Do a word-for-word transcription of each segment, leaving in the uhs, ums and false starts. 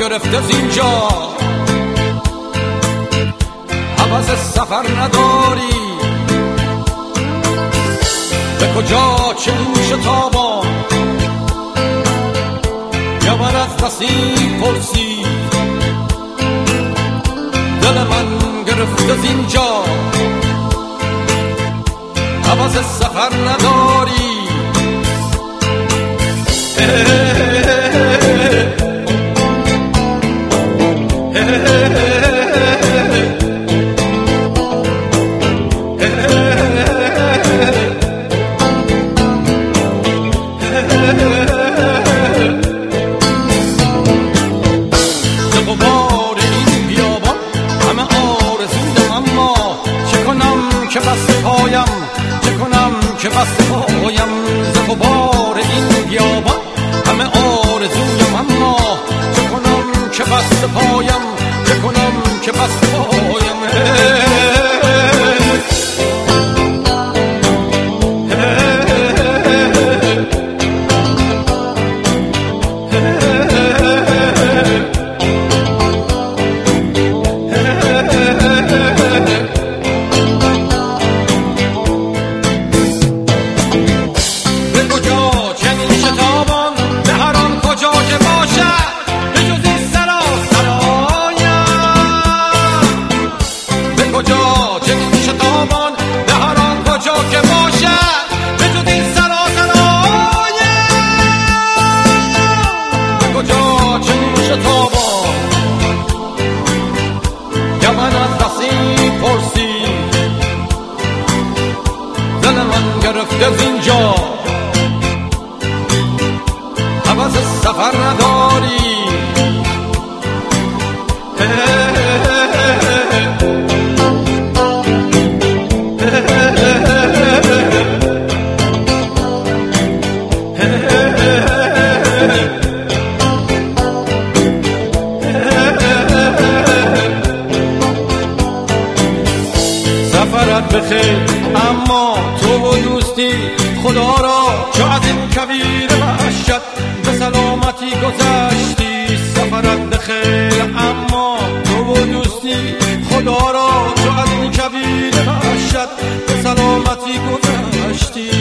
گرفته زینجا، هوس سفر نداری، به کجا چنین شتابان؟ یا من از نصیب پرسی، دل من گرفته زینجا، هوس سفر نداری. که بسته پایم، چه کنم که بسته پایم ز غبار این بیابان، همه آرزویم اما چه کنم که بسته پایم، چه کنم که بسته پایم. گرفته زینجا، هوس سفر نداری. سفرت بخیر اما تو و دوستی، خدا را چو از این کویر وحشت به سلامتی گذشتی. سفرت بخیر اما تو و دوستی، خدا را چو از این کویر وحشت به سلامتی گذشتی.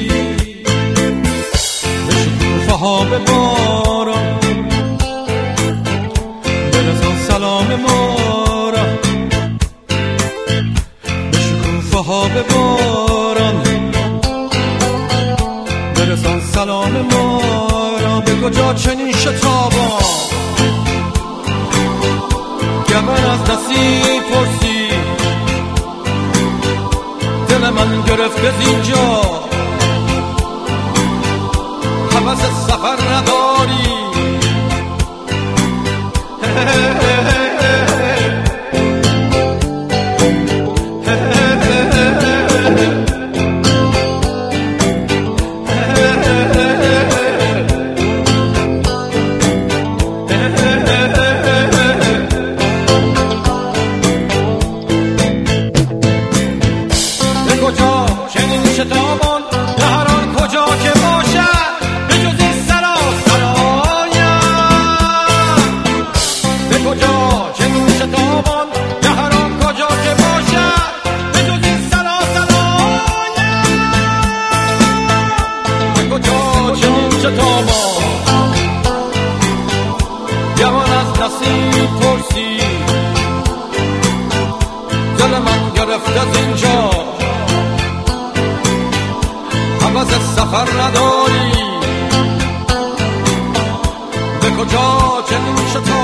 به شکوفه ها به باران برسان سلام ما را، به شکوفه ها به باران برسان سلام ما را. به کجا چنین شتابان؟ که من از نصیب پرسی، دل من گرفته زینجا، هوس سفر نداری. شتابان به هر آن کجا که باشد، به جز این سرا سرایم. به کجا چنین شتابان به هر آن کجا که باشد، به جز این سرا سرایم. به کجا چنین شتابان جوان از نصیب پرسی، دل من گرفته زینجا، هوس سفر نداری. به کجا چنین شتابان